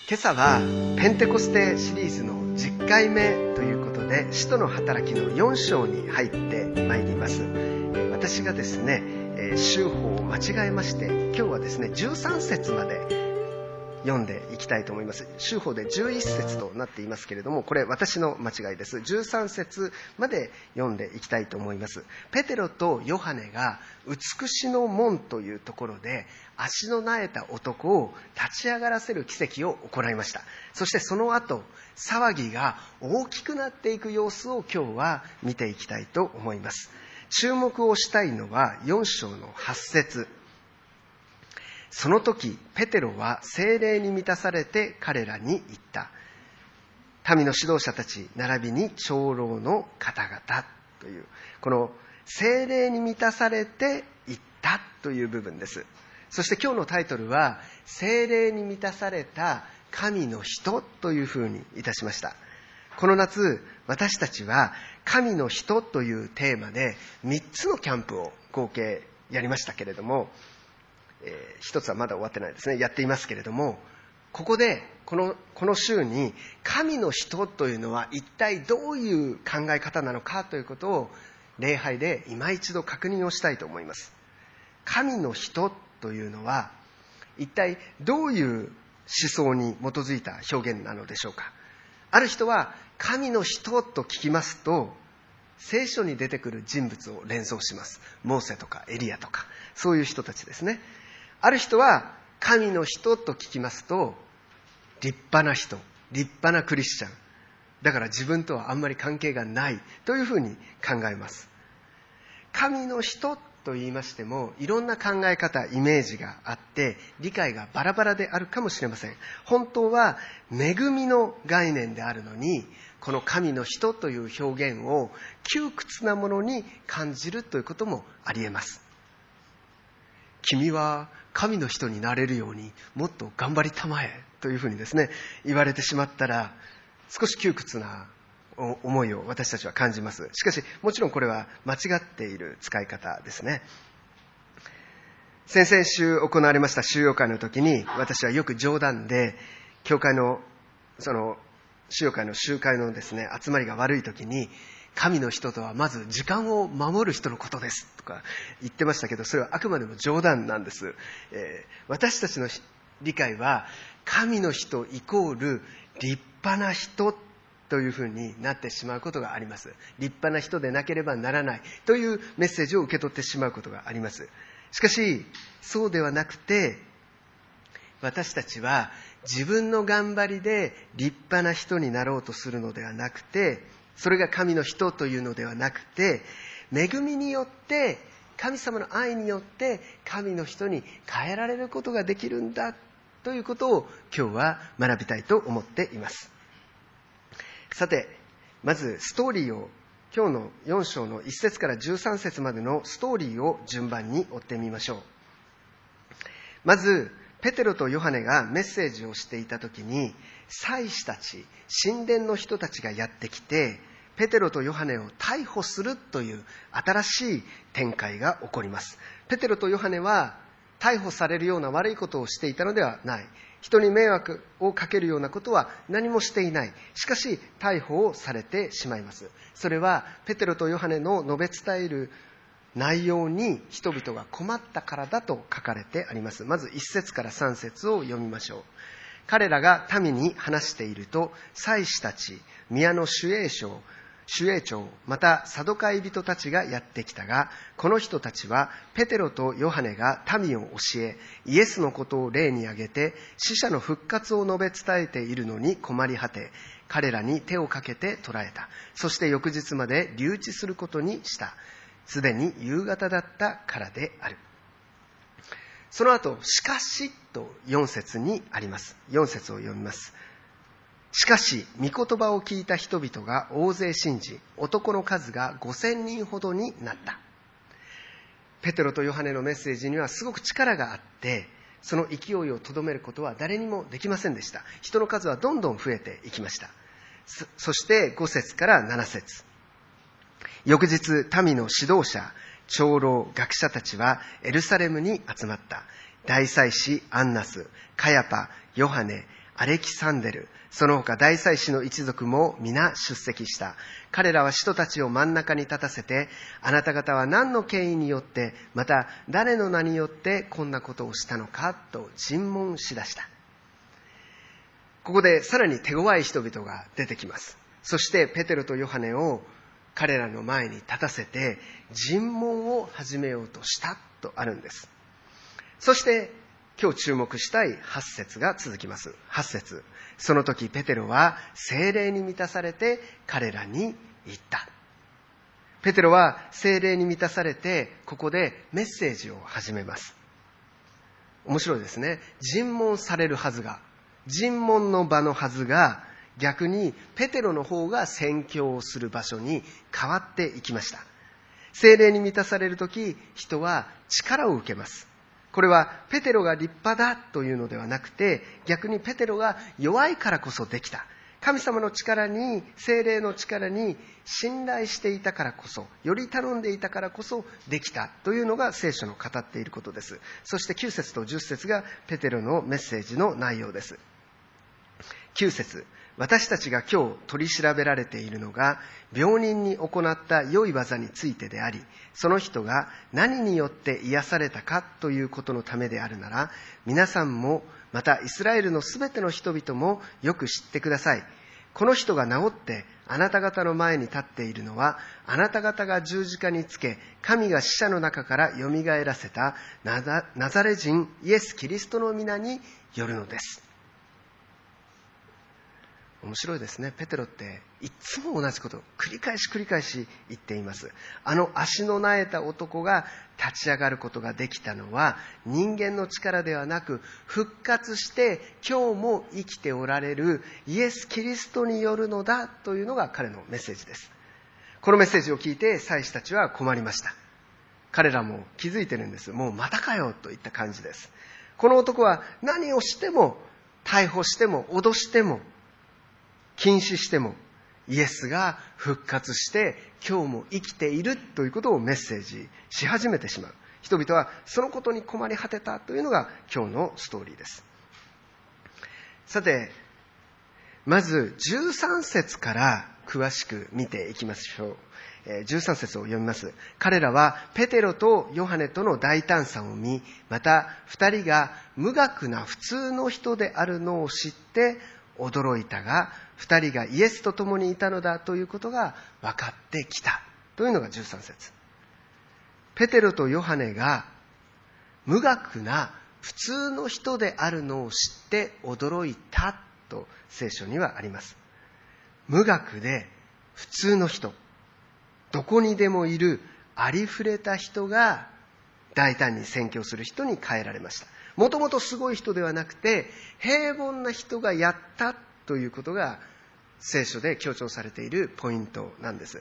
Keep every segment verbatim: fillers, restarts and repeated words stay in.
今朝はペンテコステシリーズのじゅっかいめということで、使徒の働きのよん章に入ってまいります。私がですね、週報を間違えまして、今日はですねじゅうさん節まで読んでいきたいと思います。週報でじゅういち節となっていますけれども、これ私の間違いです。じゅうさん節まで読んでいきたいと思います。ペテロとヨハネが美しの門というところで足のなえた男を立ち上がらせる奇跡を行いました。そしてその後、騒ぎが大きくなっていく様子を今日は見ていきたいと思います。注目をしたいのはよん章のはち節。その時ペテロは聖霊に満たされて彼らに言った。民の指導者たち並びに長老の方々という、この聖霊に満たされて言ったという部分です。そして今日のタイトルは聖霊に満たされた神の人というふうにいたしました。この夏、私たちは神の人というテーマでみっつのキャンプを合計やりましたけれども、えー、一つはまだ終わってないですね。やっていますけれども、ここでこのこの週に神の人というのは一体どういう考え方なのかということを礼拝で今一度確認をしたいと思います。神の人というのは一体どういう思想に基づいた表現なのでしょうか。ある人は神の人と聞きますと、聖書に出てくる人物を連想します。モーセとかエリアとか、そういう人たちですね。ある人は神の人と聞きますと、立派な人、立派なクリスチャン、だから自分とはあんまり関係がないというふうに考えます。神の人と言いましても、いろんな考え方、イメージがあって理解がバラバラであるかもしれません。本当は恵みの概念であるのに、この神の人という表現を窮屈なものに感じるということもあり得ます。君は神の人になれるようにもっと頑張りたまえというふうにですね言われてしまったら、少し窮屈な思いを私たちは感じます。しかしもちろんこれは間違っている使い方ですね。先々週行われました修養会の時に、私はよく冗談で教会のその修養会の集会のですね集まりが悪い時に、神の人とはまず時間を守る人のことですとか言ってましたけど、それはあくまでも冗談なんです。えー、私たちの理解は神の人イコール立派な人というふうになってしまうことがあります。立派な人でなければならないというメッセージを受け取ってしまうことがあります。しかしそうではなくて、私たちは自分の頑張りで立派な人になろうとするのではなくて、それが神の人というのではなくて、恵みによって、神様の愛によって神の人に変えられることができるんだということを今日は学びたいと思っています。さて、まずストーリーを、今日のよん章のいち節からじゅうさん節までのストーリーを順番に追ってみましょう。まずペテロとヨハネがメッセージをしていたときに、祭司たち、神殿の人たちがやってきて、ペテロとヨハネを逮捕するという新しい展開が起こります。ペテロとヨハネは逮捕されるような悪いことをしていたのではない。人に迷惑をかけるようなことは何もしていない。しかし逮捕をされてしまいます。それはペテロとヨハネの述べ伝える内容に人々が困ったからだと書かれてあります。まずいち節からさん節を読みましょう。彼らが民に話していると、祭司たち、宮の守衛将、守衛長、またサドカイ人たちがやってきたが、この人たちはペテロとヨハネが民を教え、イエスのことを例に挙げて死者の復活を述べ伝えているのに困り果て、彼らに手をかけて捕らえた。そして翌日まで留置することにした。すでに夕方だったからである。その後、しかしとよん節にあります。よん節を読みます。しかし、御言葉を聞いた人々が大勢信じ、男の数がごせんにんほどになった。ペテロとヨハネのメッセージにはすごく力があって、その勢いをとどめることは誰にもできませんでした。人の数はどんどん増えていきました。そ, そしてご節からなな節。翌日、民の指導者、長老、学者たちはエルサレムに集まった。大祭司アンナス、カヤパ、ヨハネ、 アレキサンデル、その他大祭司の一族も皆出席した。彼らは使徒たちを真ん中に立たせて、あなた方は何の権威によって、また誰の名によってこんなことをしたのかと尋問しだした。ここでさらに手強い人々が出てきます。そしてペテロとヨハネを彼らの前に立たせて尋問を始めようとしたとあるんです。そして今日注目したいはち節が続きます。はち節。その時ペテロは聖霊に満たされて彼らに言った。ペテロは聖霊に満たされてここでメッセージを始めます。面白いですね。尋問されるはずが、尋問の場のはずが、逆にペテロの方が宣教をする場所に変わっていきました。聖霊に満たされるとき、人は力を受けます。これはペテロが立派だというのではなくて、逆にペテロが弱いからこそできた。神様の力に、聖霊の力に信頼していたからこそ、より頼んでいたからこそできたというのが聖書の語っていることです。そしてきゅう節とじゅっ節がペテロのメッセージの内容です。きゅう節。私たちが今日取り調べられているのが、病人に行った良い技についてであり、その人が何によって癒されたかということのためであるなら、皆さんも、またイスラエルのすべての人々もよく知ってください。この人が治ってあなた方の前に立っているのは、あなた方が十字架につけ、神が死者の中からよみがえらせたナザ、ナザレ人イエス・キリストの皆によるのです。面白いですね。ペテロっていつも同じことを繰り返し繰り返し言っています。あの足のなえた男が立ち上がることができたのは人間の力ではなく、復活して今日も生きておられるイエス・キリストによるのだというのが彼のメッセージです。このメッセージを聞いて祭司たちは困りました。彼らも気づいてるんです。もうまたかよといった感じです。この男は何をしても、逮捕しても脅しても禁止しても、イエスが復活して今日も生きているということをメッセージし始めてしまう。人々はそのことに困り果てたというのが今日のストーリーです。さて、まずじゅうさん節から詳しく見ていきましょう。じゅうさん節を読みます。彼らはペテロとヨハネとの大胆さを見、また二人が無学な普通の人であるのを知って驚いたが、二人がイエスと共にいたのだということが分かってきたというのがじゅうさん節。ペテロとヨハネが無学な普通の人であるのを知って驚いたと聖書にはあります。無学で普通の人、どこにでもいるありふれた人が大胆に宣教する人に変えられました。もともとすごい人ではなくて、平凡な人がやったということが聖書で強調されているポイントなんです。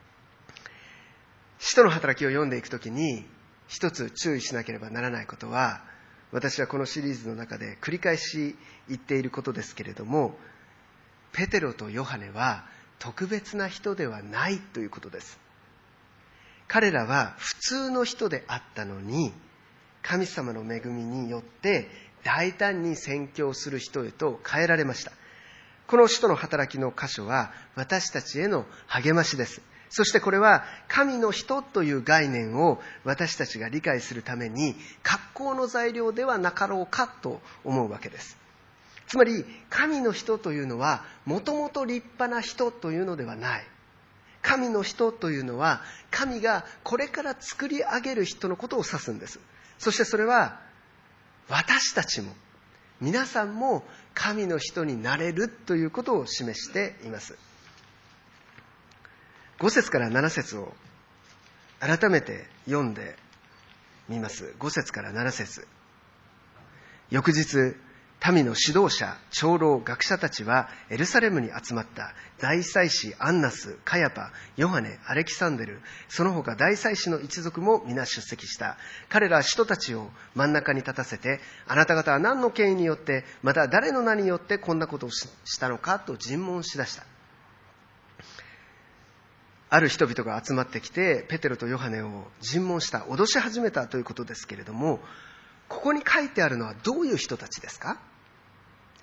使徒の働きを読んでいくときに一つ注意しなければならないことは、私はこのシリーズの中で繰り返し言っていることですけれども、ペテロとヨハネは特別な人ではないということです。彼らは普通の人であったのに、神様の恵みによって大胆に宣教する人へと変えられました。この使徒の働きの箇所は私たちへの励ましです。そしてこれは神の人という概念を私たちが理解するために格好の材料ではなかろうかと思うわけです。つまり神の人というのはもともと立派な人というのではない。神の人というのは神がこれから作り上げる人のことを指すんです。そしてそれは私たちも皆さんも神の人になれるということを示しています。ご節からなな節を改めて読んでみます。ご節からなな節。翌日、民の指導者、長老、学者たちはエルサレムに集まった。大祭司アンナス、カヤパ、ヨハネ、アレキサンデル、その他大祭司の一族も皆出席した。彼らは使徒たちを真ん中に立たせて、あなた方は何の権威によって、また誰の名によってこんなことをしたのかと尋問しだした。ある人々が集まってきて、ペテロとヨハネを尋問した、脅し始めたということですけれども、ここに書いてあるのはどういう人たちですか？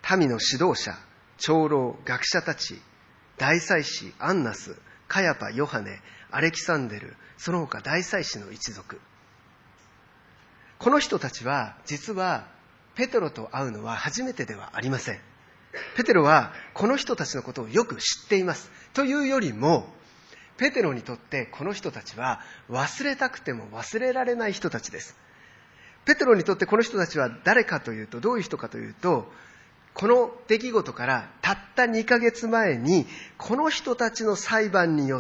民の指導者、長老、学者たち、大祭司、アンナス、カヤパ、ヨハネ、アレキサンデル、その他大祭司の一族。この人たちは実はペテロと会うのは初めてではありません。ペテロはこの人たちのことをよく知っています。というよりも、ペテロにとってこの人たちは忘れたくても忘れられない人たちです。ペテロにとってこの人たちは誰かというと、どういう人かというと、この出来事からたったにかげつまえに、この人たちの裁判によって、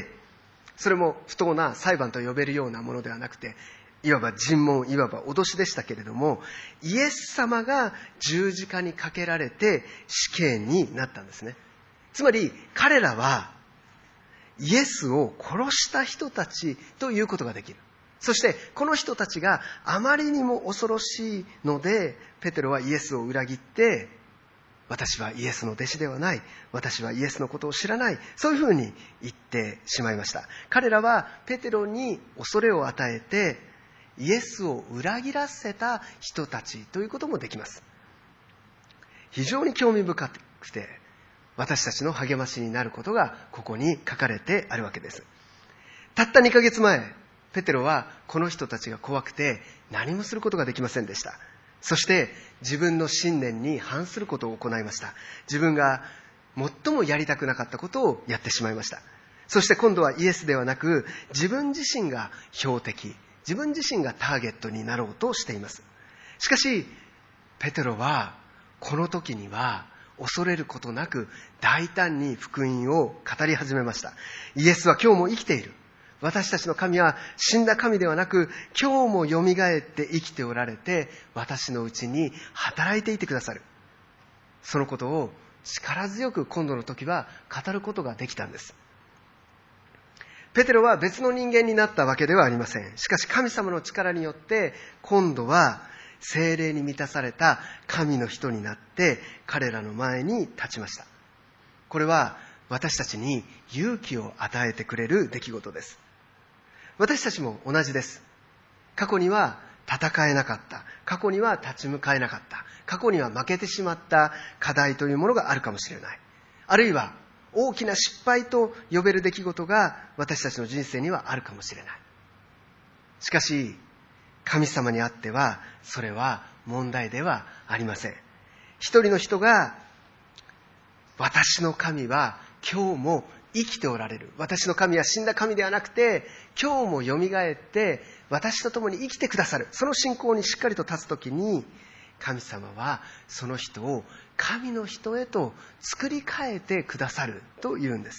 それも不当な裁判と呼べるようなものではなくて、いわば尋問、いわば脅しでしたけれども、イエス様が十字架にかけられて死刑になったんですね。つまり彼らはイエスを殺した人たちということができる。そしてこの人たちがあまりにも恐ろしいので、ペテロはイエスを裏切って、私はイエスの弟子ではない、私はイエスのことを知らない、そういうふうに言ってしまいました。彼らはペテロに恐れを与えて、イエスを裏切らせた人たちということもできます。非常に興味深くて、私たちの励ましになることがここに書かれてあるわけです。たったにかげつまえ、ペテロはこの人たちが怖くて何もすることができませんでした。そして自分の信念に反することを行いました。自分が最もやりたくなかったことをやってしまいました。そして今度はイエスではなく、自分自身が標的、自分自身がターゲットになろうとしています。しかしペテロはこの時には恐れることなく大胆に福音を語り始めました。イエスは今日も生きている。私たちの神は死んだ神ではなく、今日もよみがえって生きておられて、私のうちに働いていてくださる。そのことを力強く今度の時は語ることができたんです。ペテロは別の人間になったわけではありません。しかし神様の力によって今度は聖霊に満たされた神の人になって彼らの前に立ちました。これは私たちに勇気を与えてくれる出来事です。私たちも同じです。過去には戦えなかった。過去には立ち向かえなかった。過去には負けてしまった課題というものがあるかもしれない。あるいは大きな失敗と呼べる出来事が私たちの人生にはあるかもしれない。しかし神様にあってはそれは問題ではありません。一人の人が、私の神は今日も生きておられる、私の神は死んだ神ではなくて今日もよみがえって私と共に生きてくださる、その信仰にしっかりと立つときに、神様はその人を神の人へと作り変えてくださるというんです。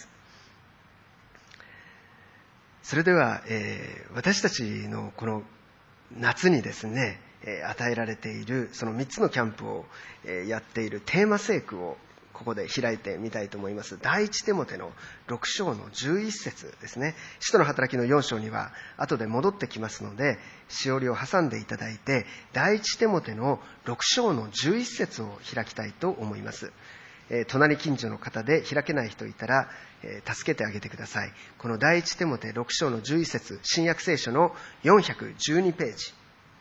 それでは、えー、私たちのこの夏にですね、えー、与えられているそのみっつのキャンプを、えー、やっているテーマ聖句をここで開いてみたいと思います。第一テモテのろく章のじゅういっ節ですね。使徒の働きのよん章には後で戻ってきますので、しおりを挟んでいただいて、第一テモテのろく章のじゅういっ節を開きたいと思います。えー、隣近所の方で開けない人いたら、えー、助けてあげてください。この第一テモテろく章のじゅういっ節、新約聖書のよんひゃくじゅうにページ。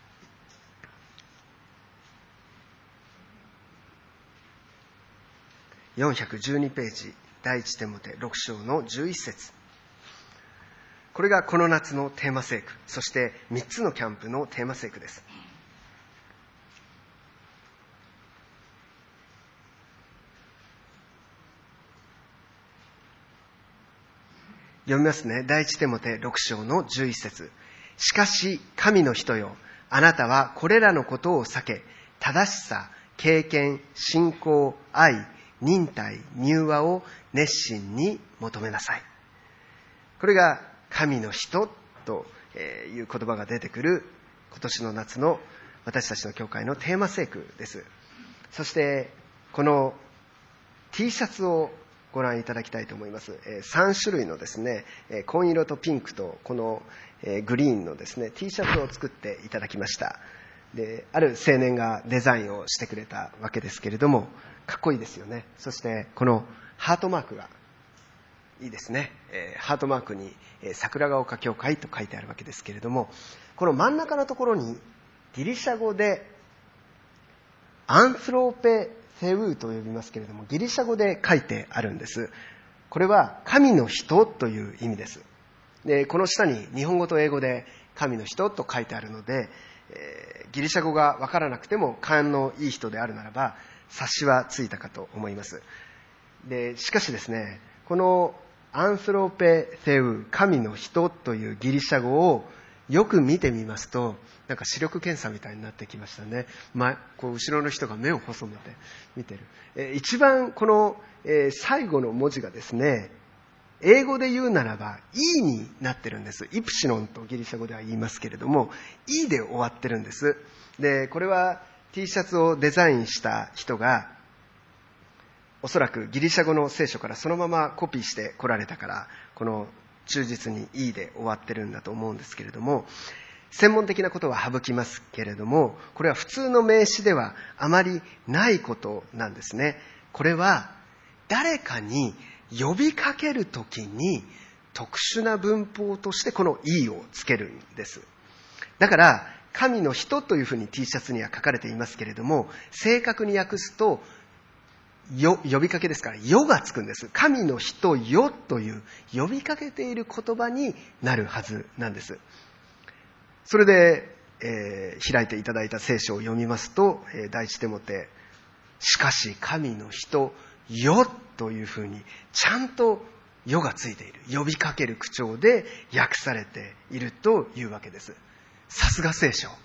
よんひゃくじゅうにページ、第一テモテろく章のじゅういっ節。これがこの夏のテーマ聖句、そしてみっつのキャンプのテーマ聖句です。読みますね。第一テモテろく章のじゅういっ節。しかし神の人よ、あなたはこれらのことを避け、正しさ、経験、信仰、愛、忍耐、柔和を熱心に求めなさい。これが神の人という言葉が出てくる今年の夏の私たちの教会のテーマ聖句です。そしてこの T シャツをご覧いただきたいと思います。さん種類のですね、紺色とピンクとこのグリーンのですね T シャツを作っていただきました。で、ある青年がデザインをしてくれたわけですけれども、かっこいいですよね。そしてこのハートマークがいいですね。えー、ハートマークに、えー、桜ヶ丘教会と書いてあるわけですけれども、この真ん中のところにギリシャ語でアンスローペセウと呼びますけれども、ギリシャ語で書いてあるんです。これは神の人という意味です。で、この下に日本語と英語で神の人と書いてあるので、えー、ギリシャ語がわからなくても勘のいい人であるならば察しはついたかと思います。で、しかしですね、このアンスロペセウ、神の人というギリシャ語をよく見てみますと、なんか視力検査みたいになってきましたね。ま、こう後ろの人が目を細めて見てる。えー、一番この、えー、最後の文字がですね、英語で言うならば E になってるんです。イプシロンとギリシャ語では言いますけれども、E で終わってるんです。で、これは T シャツをデザインした人が、おそらくギリシャ語の聖書からそのままコピーして来られたから、この忠実に E で終わってるんだと思うんですけれども、専門的なことは省きますけれども、これは普通の名詞ではあまりないことなんですね。これは誰かに呼びかけるときに特殊な文法としてこの E をつけるんです。だから神の人というふうに T シャツには書かれていますけれども、正確に訳すとよ呼びかけですから、よがつくんです。神の人よという呼びかけている言葉になるはずなんです。それで、えー、開いていただいた聖書を読みますと、えー、第一テモテ、しかし神の人よというふうにちゃんとよがついている、呼びかける口調で訳されているというわけです。さすが聖書、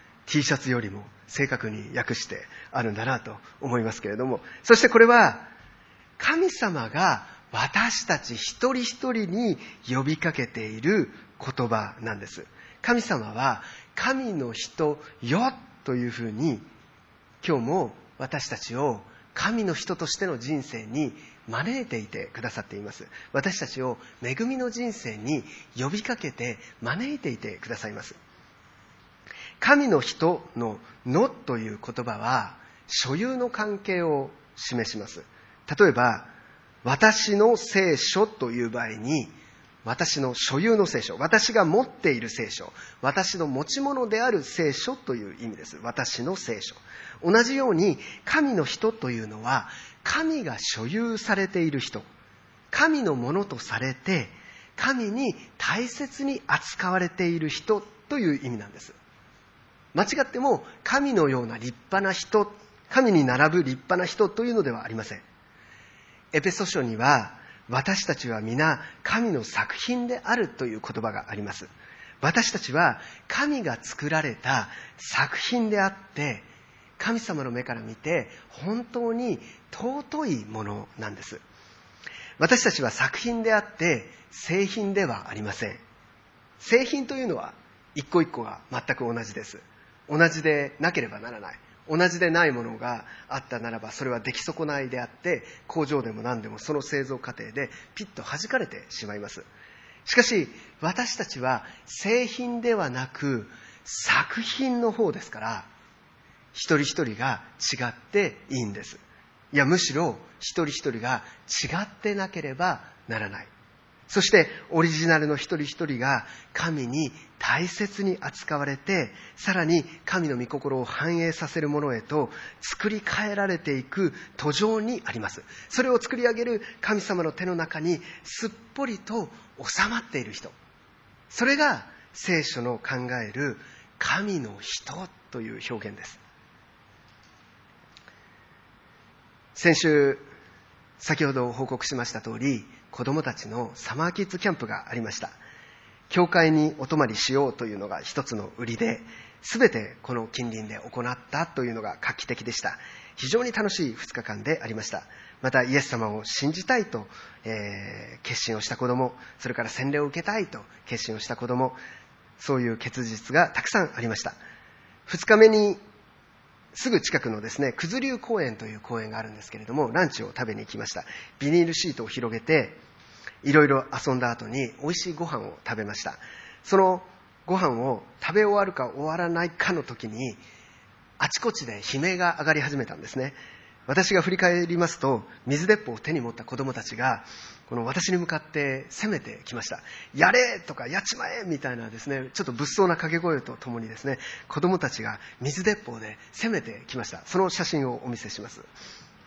T シャツよりも正確に訳してあるんだなと思いますけれども、そしてこれは神様が私たち一人一人に呼びかけている言葉なんです。神様は神の人よというふうに今日も私たちを神の人としての人生に招いていてくださっています。私たちを恵みの人生に呼びかけて招いていてくださいます。神の人ののという言葉は所有の関係を示します。例えば、私の聖書という場合に、私の所有の聖書、私が持っている聖書、私の持ち物である聖書という意味です。私の聖書。同じように神の人というのは神が所有されている人、神のものとされて神に大切に扱われている人という意味なんです。間違っても神のような立派な人、神に並ぶ立派な人というのではありません。エペソ書には私たちは皆神の作品であるという言葉があります。私たちは神が作られた作品であって、神様の目から見て本当に尊いものなんです。私たちは作品であって製品ではありません。製品というのは一個一個が全く同じです。同じでなければならない。同じでないものがあったならばそれは出来損ないであって、工場でも何でもその製造過程でピッと弾かれてしまいます。しかし私たちは製品ではなく作品の方ですから、一人一人が違っていいんです。いや、むしろ一人一人が違ってなければならない。そしてオリジナルの一人一人が神に大切に扱われて、さらに神の御心を反映させるものへと作り変えられていく途上にあります。それを作り上げる神様の手の中にすっぽりと収まっている人、それが聖書の考える神の人という表現です。先週先ほど報告しました通り、子供たちのサマーキッズキャンプがありました。教会にお泊まりしようというのが一つの売りで、すべてこの近隣で行ったというのが画期的でした。非常に楽しいふつかかんでありました。またイエス様を信じたいと、えー、決心をした子供、それから洗礼を受けたいと決心をした子供、そういう結実がたくさんありました。ふつかめにすぐ近くのですね、九頭竜公園という公園があるんですけれども、ランチを食べに行きました。ビニールシートを広げて、いろいろ遊んだ後に美味しいご飯を食べました。そのご飯を食べ終わるか終わらないかの時に、あちこちで悲鳴が上がり始めたんですね。私が振り返りますと、水鉄砲を手に持った子供たちが、この私に向かって攻めてきました。やれとかやっちまえみたいなですね、ちょっと物騒な掛け声とともにですね、子供たちが水鉄砲で攻めてきました。その写真をお見せします。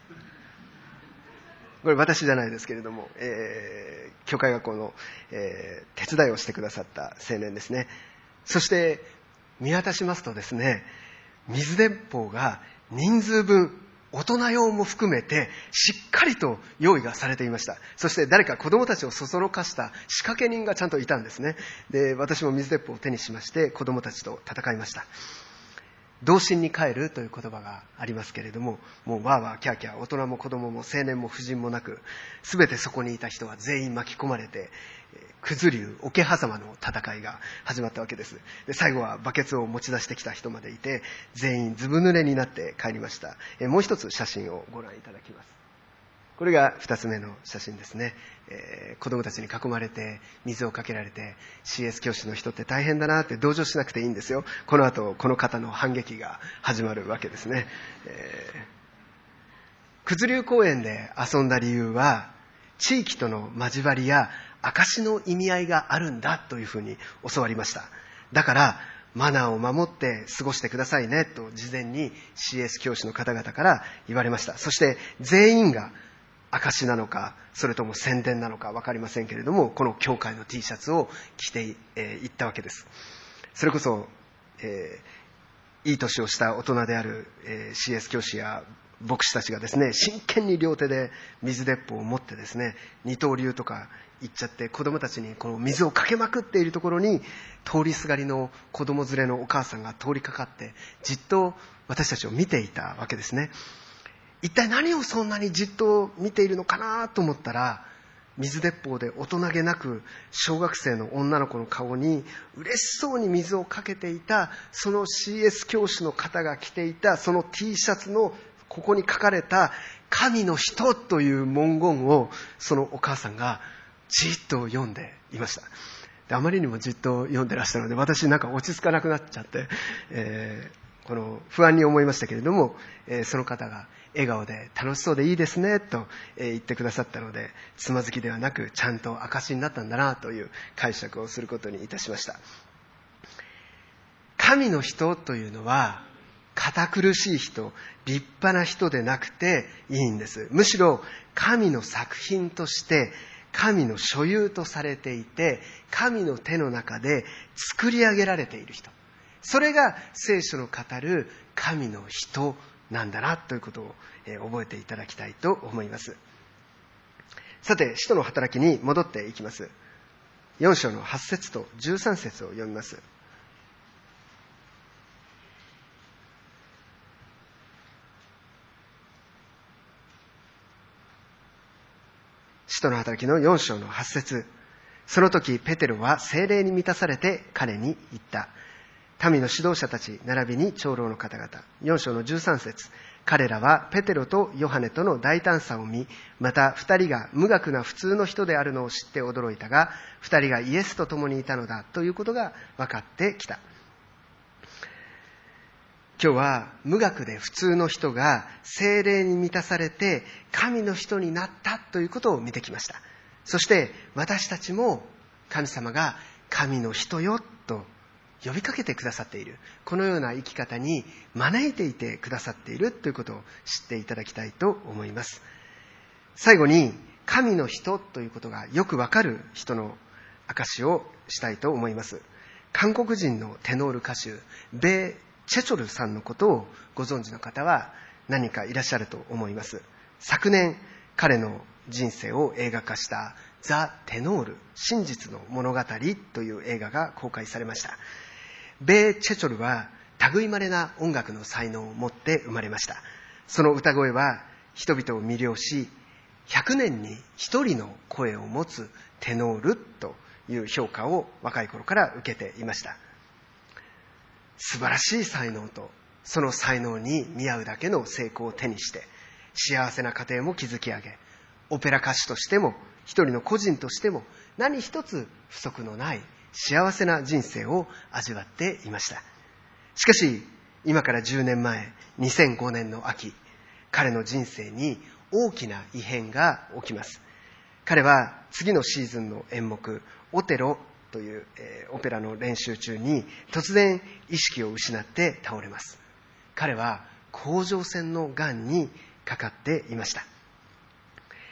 これ私じゃないですけれども、えー、教会学校の、えー、手伝いをしてくださった青年ですね。そして見渡しますとですね、水鉄砲が人数分、大人用も含めてしっかりと用意がされていました。そして誰か子供たちをそそのかした仕掛け人がちゃんといたんですね。で、私も水鉄砲を手にしまして子供たちと戦いました。童心に帰るという言葉がありますけれども、もうわーわーキャーキャー、大人も子供も青年も婦人もなく、すべてそこにいた人は全員巻き込まれて、九頭竜、桶狭間の戦いが始まったわけです。で、最後はバケツを持ち出してきた人までいて、全員ずぶ濡れになって帰りました。えもう一つ写真をご覧いただきます。これが二つ目の写真ですね。えー、子供たちに囲まれて水をかけられて シーエス 教師の人って大変だなって同情しなくていいんですよ。この後この方の反撃が始まるわけですね。えー、九頭竜公園で遊んだ理由は地域との交わりや証の意味合いがあるんだというふうに教わりました。だからマナーを守って過ごしてくださいねと事前に シーエス 教師の方々から言われました。そして全員が証なのかそれとも宣伝なのか分かりませんけれども、この教会の T シャツを着ていったわけです。それこそ、えー、いい年をした大人である、えー、シーエス 教師や牧師たちがですね、真剣に両手で水鉄砲を持ってですね、二刀流とか言っちゃって子供たちにこの水をかけまくっているところに通りすがりの子供連れのお母さんが通りかかってじっと私たちを見ていたわけですね。一体何をそんなにじっと見ているのかなと思ったら、水鉄砲で大人げなく小学生の女の子の顔に嬉しそうに水をかけていたその シーエス 教師の方が着ていたその T シャツのここに書かれた神の人という文言をそのお母さんがじっと読んでいました。であまりにもじっと読んでらしたので私なんか落ち着かなくなっちゃって、えー、この不安に思いましたけれども、えー、その方が笑顔で楽しそうでいいですねと言ってくださったので、つまずきではなくちゃんと証になったんだなという解釈をすることにいたしました。神の人というのは堅苦しい人、立派な人でなくていいんです。むしろ神の作品として神の所有とされていて、神の手の中で作り上げられている人、それが聖書の語る神の人なんだなということを覚えていただきたいと思います。さて、使徒の働きに戻っていきます。よん章のはち節とじゅうさん節を読みます。使徒の働きのよん章のはち節。その時ペテロは聖霊に満たされて彼に言った。民の指導者たち並びに長老の方々。よん章のじゅうさん節。彼らはペテロとヨハネとの大胆さを見、また二人が無学な普通の人であるのを知って驚いたが、二人がイエスと共にいたのだということが分かってきた。今日は無学で普通の人が聖霊に満たされて神の人になったということを見てきました。そして私たちも神様が神の人よと呼びかけてくださっている、このような生き方に招いていてくださっているということを知っていただきたいと思います。最後に神の人ということがよくわかる人の証しをしたいと思います。韓国人のテノール歌手ベイ・チェチョルさんのことをご存知の方は何かいらっしゃると思います。昨年彼の人生を映画化したザ・テノール真実の物語という映画が公開されました。ベイ・チェチョルは類まれな音楽の才能を持って生まれました。その歌声は人々を魅了し、ひゃくねんにひとりの声を持つテノールという評価を若い頃から受けていました。素晴らしい才能とその才能に見合うだけの成功を手にして幸せな家庭も築き上げ、オペラ歌手としても一人の個人としても何一つ不足のない幸せな人生を味わっていました。しかし今からじゅうねんまえ、にせんごねんの秋、彼の人生に大きな異変が起きます。彼は次のシーズンの演目オテロという、えー、オペラの練習中に突然意識を失って倒れます。彼は甲状腺のがんにかかっていました。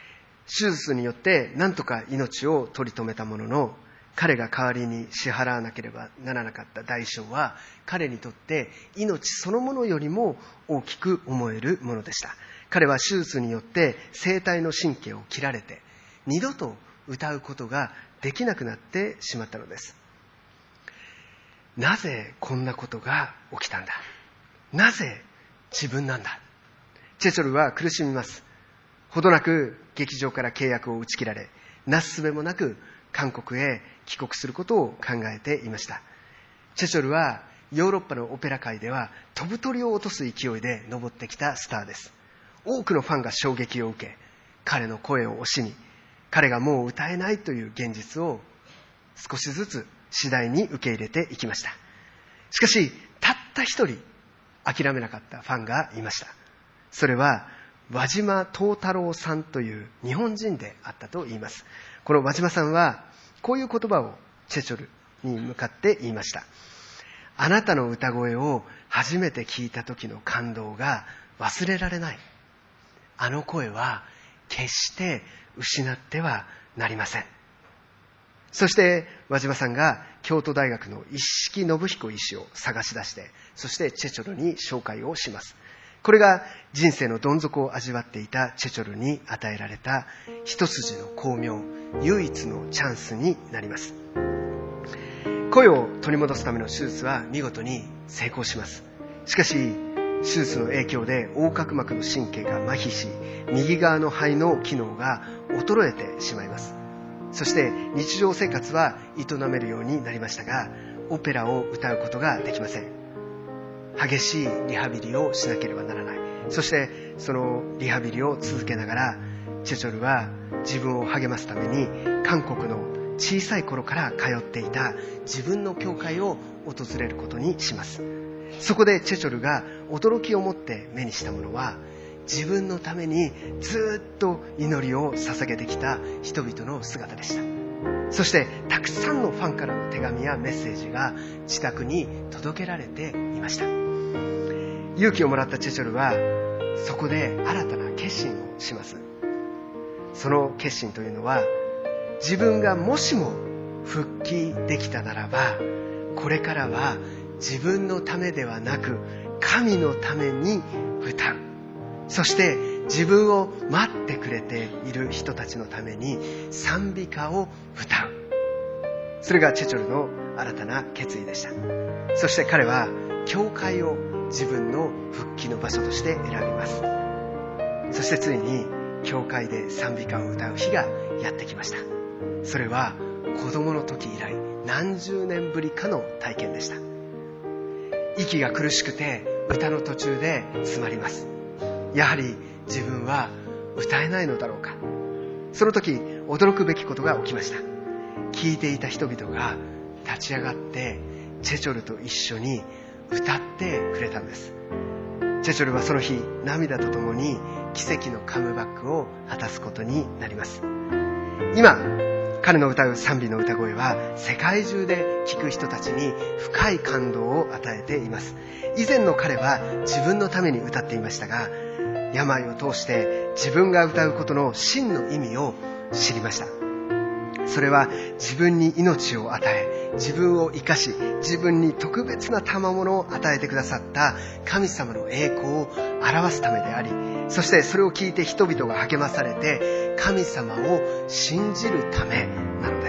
手術によって何とか命を取り留めたものの、彼が代わりに支払わなければならなかった代償は、彼にとって命そのものよりも大きく思えるものでした。彼は手術によって声帯の神経を切られて、二度と歌うことができなくなってしまったのです。なぜこんなことが起きたんだ。なぜ自分なんだ。チェチョルは苦しみます。ほどなく劇場から契約を打ち切られ、なすすべもなく韓国へ帰国することを考えていました。チェチョルはヨーロッパのオペラ界では飛ぶ鳥を落とす勢いで上ってきたスターです。多くのファンが衝撃を受け、彼の声を惜しみ、彼がもう歌えないという現実を少しずつ次第に受け入れていきました。しかし、たった一人諦めなかったファンがいました。それは輪島藤太郎さんという日本人であったと言います。この輪島さんはこういう言葉をチェチョルに向かって言いました。あなたの歌声を初めて聞いた時の感動が忘れられない。あの声は決して失ってはなりません。そして輪島さんが京都大学の一色信彦医師を探し出して、そしてチェチョルに紹介をします。これが人生のどん底を味わっていたチェチョルに与えられた一筋の光明、唯一のチャンスになります。声を取り戻すための手術は見事に成功します。しかし手術の影響で横隔膜の神経が麻痺し、右側の肺の機能が衰えてしまいます。そして日常生活は営めるようになりましたが、オペラを歌うことができません。激しいリハビリをしなければならない。そしてそのリハビリを続けながら、チェチョルは自分を励ますために韓国の小さい頃から通っていた自分の教会を訪れることにします。そこでチェチョルが驚きを持って目にしたものは、自分のためにずっと祈りを捧げてきた人々の姿でした。そしてたくさんのファンからの手紙やメッセージが自宅に届けられていました。勇気をもらったチェチョルはそこで新たな決心をします。その決心というのは、自分がもしも復帰できたならば、これからは自分のためではなく神のために歌う。そして自分を待ってくれている人たちのために賛美歌を歌う。それがチェチョルの新たな決意でした。そして彼は教会を自分の復帰の場所として選びます。そしてついに教会で賛美歌を歌う日がやってきました。それは子供の時以来何十年ぶりかの体験でした。息が苦しくて歌の途中で詰まります。やはり自分は歌えないのだろうか。その時驚くべきことが起きました。聞いていた人々が立ち上がってチェチョルと一緒に歌ってくれたんです。チェチョルはその日涙とともに奇跡のカムバックを果たすことになります。今彼の歌う賛美の歌声は世界中で聴く人たちに深い感動を与えています。以前の彼は自分のために歌っていましたが、病を通して自分が歌うことの真の意味を知りました。それは自分に命を与え、自分を生かし、自分に特別な賜物を与えてくださった神様の栄光を表すためであり、そしてそれを聞いて人々が励まされて神様を信じるためなのです。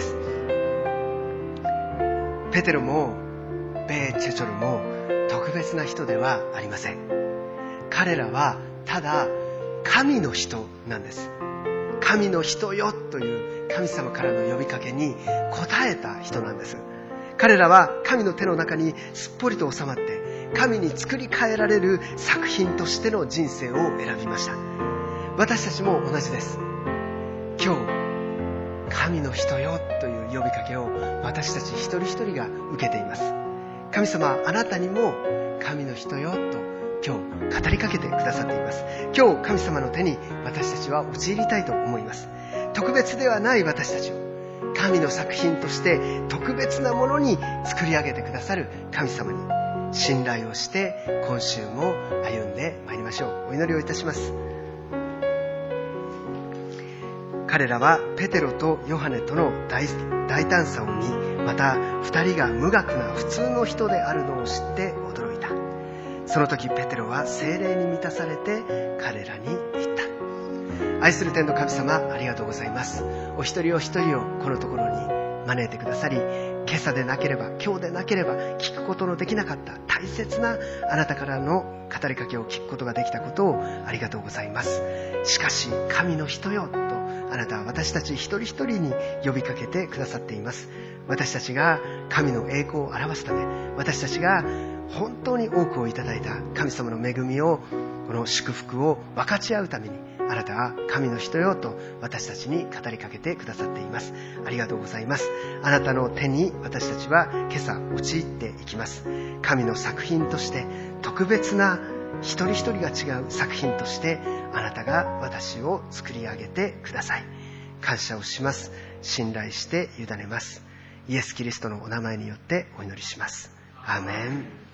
ペテロもベー・チェチョルも特別な人ではありません。彼らはただ神の人なんです。神の人よという神様からの呼びかけに応えた人なんです。彼らは神の手の中にすっぽりと収まって神に作り変えられる作品としての人生を選びました。私たちも同じです。今日神の人よという呼びかけを私たち一人一人が受けています。神様、あなたにも神の人よと今日語りかけてくださっています。今日神様の手に私たちは陥りたいと思います。特別ではない私たちを神の作品として特別なものに作り上げてくださる神様に信頼をして今週も歩んでまいりましょう。お祈りをいたします。 彼らはペテロとヨハネとの 大, 大胆さを見、また二人が無学な普通の人であるのを知って驚いた。その時ペテロは聖霊に満たされて彼らに言った。愛する天の神様、ありがとうございます。お一人お一人をこのところに招いてくださり、今朝でなければ今日でなければ聞くことのできなかった大切なあなたからの語りかけを聞くことができたことをありがとうございます。しかし神の人よとあなたは私たち一人一人に呼びかけてくださっています。私たちが神の栄光を表すため、私たちが本当に多くをいただいた神様の恵みを、この祝福を分かち合うために、あなたは神の人よと私たちに語りかけてくださっています。ありがとうございます。あなたの手に私たちは今朝陥っていきます。神の作品として、特別な一人一人が違う作品としてあなたが私を作り上げてください。感謝をします。信頼して委ねます。イエス・キリストのお名前によってお祈りします。アーメン。